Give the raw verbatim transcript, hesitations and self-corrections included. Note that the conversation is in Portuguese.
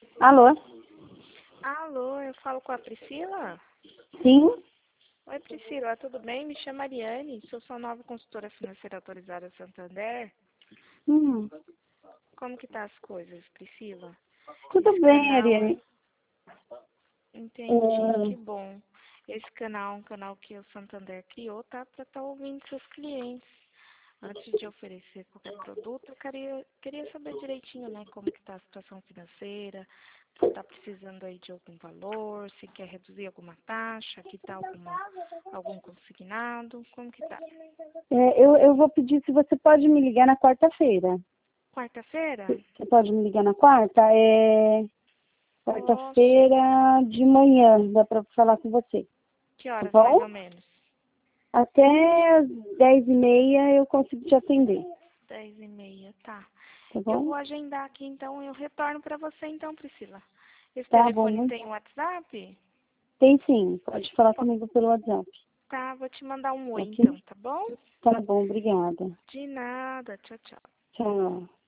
Alô? Alô, eu falo com a Priscila? Sim? Oi, Priscila, tudo bem? Me chamo Ariane, sou sua nova consultora financeira autorizada Santander. Hum, Como que tá as coisas, Priscila? tudo Esse bem, canal, Ariane. entendi, É, que bom. Esse canal é um canal que o Santander criou, tá? Para estar ouvindo seus clientes. Antes de oferecer qualquer produto, eu queria, queria saber direitinho, né, como que tá a situação financeira, se está precisando aí de algum valor, se quer reduzir alguma taxa, que tá alguma, algum consignado, como que tá? é, eu, eu vou pedir se você pode me ligar na quarta-feira. Quarta-feira? Você pode me ligar na quarta? É Posso. quarta-feira de manhã, dá para falar com você. Que Tá horas, mais bom? ou menos? Até as dez e meia eu consigo te atender. Dez e meia, tá. Tá Eu bom? vou agendar aqui, então eu retorno para você, então, Priscila. Esse Tá bom. telefone Muito... tem WhatsApp? Tem sim. Pode falar Po- comigo pelo WhatsApp. Tá, vou te mandar um oi, Ok? então, tá bom? Tá bom, obrigada. De nada, tchau, tchau. Tchau.